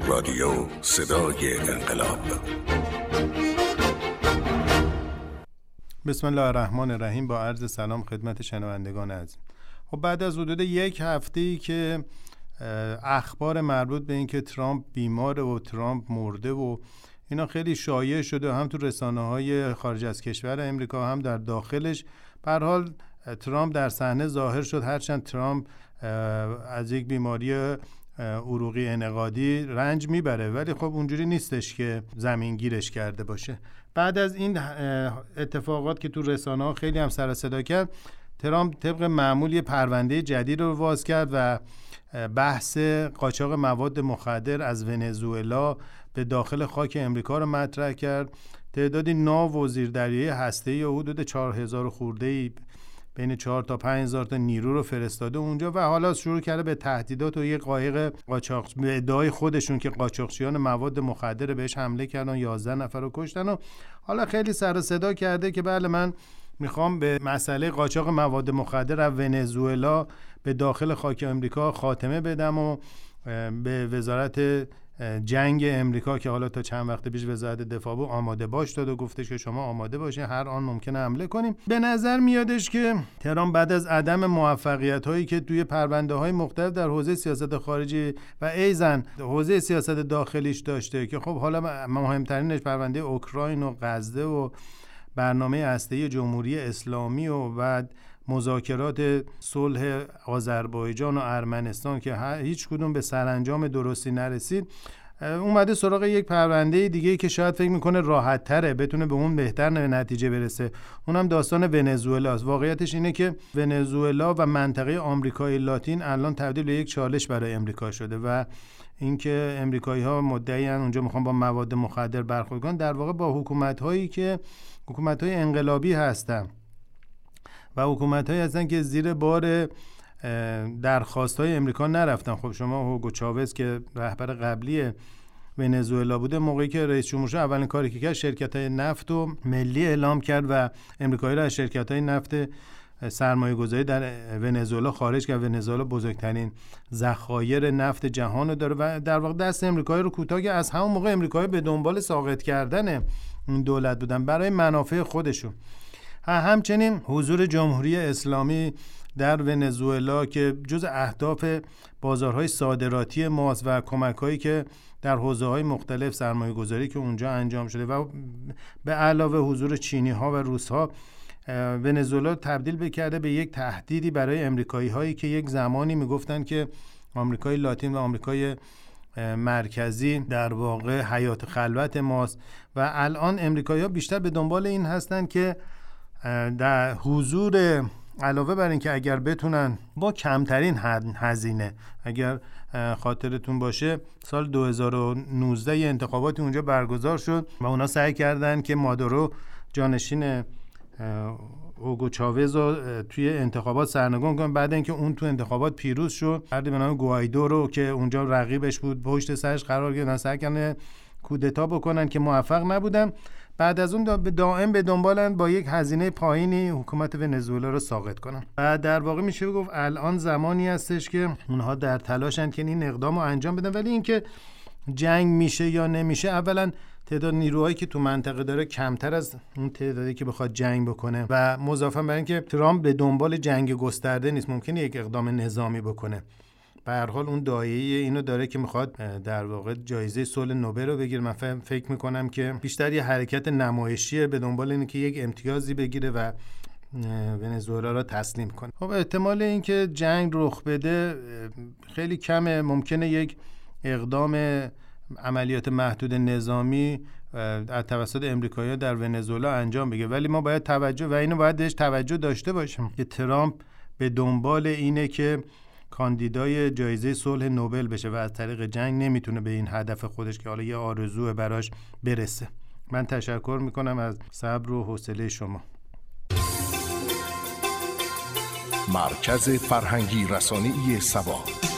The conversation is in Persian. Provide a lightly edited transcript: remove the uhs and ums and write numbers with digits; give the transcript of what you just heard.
رادیو صدای انقلاب. بسم الله الرحمن الرحیم. با عرض سلام خدمت شنوندگان عزیز. خب بعد از حدود یک هفته‌ای که اخبار مربوط به این که ترامپ بیماره و ترامپ مرده و اینا خیلی شایع شده، هم تو رسانه‌های خارج از کشور امریکا هم در داخلش، به هر حال ترامپ در صحنه ظاهر شد. هرچند ترامپ از یک بیماری عروقی انعقادی رنج میبره، ولی خب اونجوری نیستش که زمین گیرش کرده باشه. بعد از این اتفاقات که تو رسانه‌ها خیلی هم سر و صدا کرد، ترامپ طبق معمول یه پرونده جدید رو باز کرد و بحث قاچاق مواد مخدر از ونزوئلا به داخل خاک امریکا رو مطرح کرد. تعدادی ناو و زیردریایی هسته‌ای و حدود 4000 خورده‌ای، بین 4 تا 5000 تا نیرو رو فرستاده اونجا و حالا شروع کرده به تهدیدات و یک قایق قاچاق به ادعای خودشون که قاچاقچیان مواد مخدر بهش حمله کردن، 11 نفر رو کشتن و حالا خیلی سر و صدا کرده که بله من میخوام به مسئله قاچاق مواد مخدر از ونزوئلا به داخل خاک امریکا خاتمه بدم و به وزارت جنگ امریکا که حالا تا چند وقت پیش وزارت دفاع بود آماده باش داد و گفتش که شما آماده باشین، هر آن ممکنه حمله کنیم. به نظر میادش که ترامپ بعد از عدم موفقیت هایی که توی پرونده های مختلف در حوزه سیاست خارجی و ایزن حوزه سیاست داخلیش داشته که خب حالا مهمترینش پرونده اوکراین و غزه و برنامه هسته‌ای جمهوری اسلامی و بعد مذاکرات صلح آذربایجان و ارمنستان که هیچ کدوم به سرانجام درستی نرسید، اومده سراغ یک پرونده دیگه که شاید فکر میکنه راحت تره، بتونه به اون بهتر نتیجه برسه. اونم داستان ونزوئلا است. واقعیتش اینه که ونزوئلا و منطقه آمریکای لاتین الان تبدیل به یک چالش برای امریکا شده و اینکه امریکایی‌ها مدعیان اونجا میخوان با مواد مخدر برخورد کنن، در واقع با حکومت‌هایی که حکومت‌های انقلابی هستن و حکومت‌هایی هستن که زیر بار درخواست‌های امریکا نرفتن. خب شما هوگو چاوز که رهبر قبلی ونزوئلا بوده، موقعی که رئیس جمهور شد اولین کاری که کرد شرکت‌های نفت و ملی اعلام کرد و امریکایی را از شرکت‌های نفت سرمایه‌گذاری در ونزوئلا خارج کرد. ونزوئلا بزرگترین ذخایر نفت جهان رو داره و در واقع دست امریکایی رو کوتاه کرد. از همون موقع امریکایی به دنبال ساقط کردن این دولت بودن برای منافع خودشون. همچنین حضور جمهوری اسلامی در ونزوئلا که جز اهداف بازارهای صادراتی ماست و کمک‌هایی که در حوزه‌های مختلف سرمایه‌گذاری که اونجا انجام شده و به علاوه حضور چینی‌ها و روس‌ها، ونزوئلا تبدیل بکرده به یک تهدیدی برای امریکایی‌هایی که یک زمانی میگفتن که آمریکای لاتین و آمریکای مرکزی در واقع حیات خلوت ماست و الان امریکایی‌ها بیشتر به دنبال این هستن که در حضور، علاوه بر این که اگر بتونن با کمترین هزینه، اگر خاطرتون باشه سال 2019 یه انتخاباتی اونجا برگزار شد و اونا سعی کردن که مادورو جانشین هوگو چاوز رو توی انتخابات سرنگون کنن. بعد اینکه اون تو انتخابات پیروز شد، فردی به نام گوایدو رو که اونجا رقیبش بود پشت سرش قرار گرفتن، سعی کردن کودتا بکنن که موفق نبودن. بعد از اون دائم به دنبالن با یک هزینه پایینی حکومت ونزوئلا رو ساقط کنن. و در واقع میشه گفت الان زمانی هستش که اونها در تلاشن که این اقدام رو انجام بدن، ولی اینکه جنگ میشه یا نمیشه، اولا تعداد نیروهایی که تو منطقه داره کمتر از اون تعدادی که بخواد جنگ بکنه و مضافاً بر اینکه ترامپ به دنبال جنگ گسترده نیست، ممکنه یک اقدام نظامی بکنه. به هر حال اون دایره اینو داره که میخواد در واقع جایزه صلح نوبل رو بگیره. من فکر میکنم که بیشتر یه حرکت نمایشیه به دنبال اینه که یک امتیازی بگیره و ونزوئلا رو تسلیم کنه. خب احتمال اینکه جنگ رخ بده خیلی کمه. ممکنه یک اقدام عملیات محدود نظامی از توسط امریکایی‌ها در ونزوئلا انجام بگیره، ولی ما باید توجه و اینو باید بهش توجه داشته باشیم که ترامپ به دنبال اینه که کاندیدای جایزه صلح نوبل بشه و از طریق جنگ نمیتونه به این هدف خودش که حالا یه آرزوه براش برسه. من تشکر میکنم از صبر و حوصله شما. مرکز فرهنگی رسانه‌ای سبا.